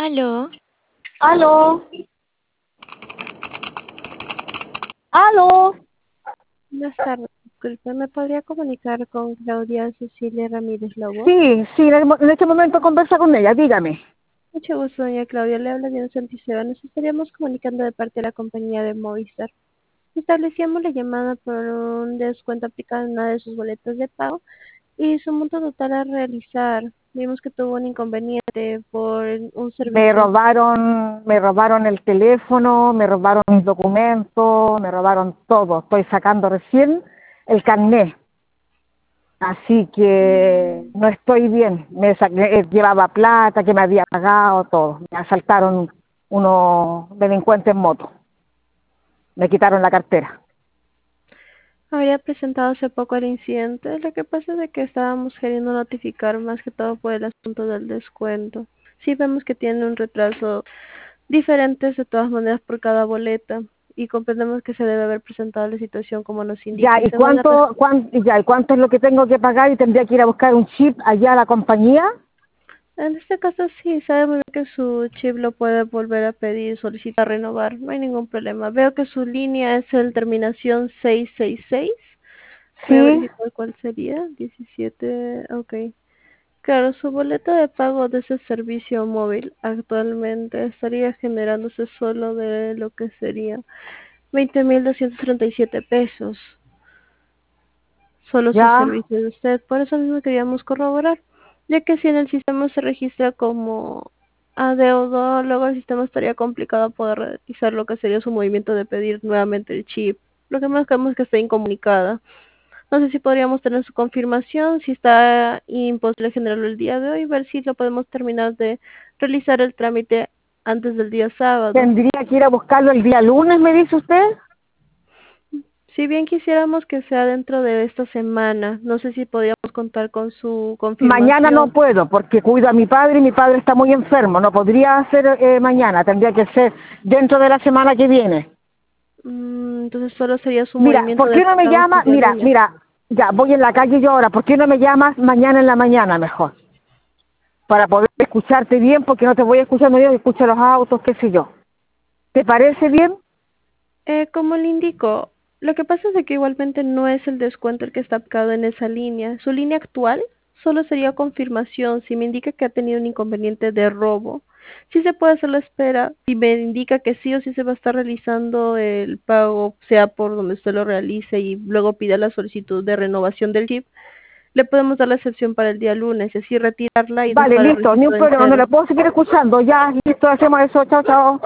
Aló, Aló, aló. Buenas tardes, disculpe, ¿me podría comunicar con Claudia Cecilia Ramírez Lobo? Sí, en este momento conversa con ella, dígame. Mucho gusto, doña Claudia. Le habla Diana Santiseba. Nos estaríamos comunicando de parte de la compañía de Movistar. Establecíamos la llamada por un descuento aplicado en una de sus boletas de pago y su monto total a realizar. Vimos que tuvo un inconveniente por un servicio. Me robaron el teléfono, me robaron mis documentos, me robaron todo. Estoy sacando recién el carnet. Así que no estoy bien. Llevaba plata, que me había pagado, todo. Me asaltaron unos delincuentes en moto. Me quitaron la cartera. Había presentado hace poco el incidente. Lo que pasa es de que estábamos queriendo notificar más que todo por el asunto del descuento. Sí vemos que tiene un retraso diferentes de todas maneras por cada boleta y comprendemos que se debe haber presentado la situación como nos indica. Ya, Y según la ¿y cuánto es lo que tengo que pagar? ¿Y tendría que ir a buscar un chip allá a la compañía? en este caso sí, sabe muy bien que su chip lo puede volver a pedir, solicitar, renovar, no hay ningún problema. Veo que su línea es el terminación 666. Voy a Sí, verificar cuál sería. 17, ok. Claro, su boleta de pago de ese servicio móvil actualmente estaría generándose solo de lo que sería 20.237 pesos. Solo su ya. servicio de usted. Por eso mismo queríamos corroborar, ya que si en el sistema se registra como adeudo, luego el sistema estaría complicado poder realizar lo que sería su movimiento de pedir nuevamente el chip. Lo que más queremos es que esté incomunicada. No sé si podríamos tener su confirmación, si está imposible generarlo el día de hoy, ver si lo podemos terminar de realizar el trámite antes del día sábado. Tendría que ir a buscarlo el día lunes, me dice usted. Si bien quisiéramos que sea dentro de esta semana, no sé si podríamos contar con su Mañana no confirmación. puedo porque cuido a mi padre y mi padre está muy enfermo. No podría ser mañana, tendría que ser dentro de la semana que viene. Entonces solo sería su Mira, movimiento ¿por de qué no me pago el llama? día lunes. Ya voy en la calle yo ahora. ¿Por qué no me llamas mañana en la mañana mejor? Para poder escucharte bien, porque no te voy a escuchar, me digo que escucho los autos, qué sé yo. ¿Te parece bien? Como le indico, lo que pasa es de que igualmente no es el descuento el que está aplicado en esa línea. Su línea actual solo sería confirmación. Si me indica que ha tenido un inconveniente de robo, sí se puede hacer la espera. Si me indica que sí o sí se va a estar realizando el pago, sea por donde usted lo realice y luego pida la solicitud de renovación del chip, le podemos dar la excepción para el día lunes, es decir, retirarla y Vale, dejar el listo, ni un registro en problema, no le cero. puedo seguir escuchando. Ya, listo, hacemos eso, chao, chao.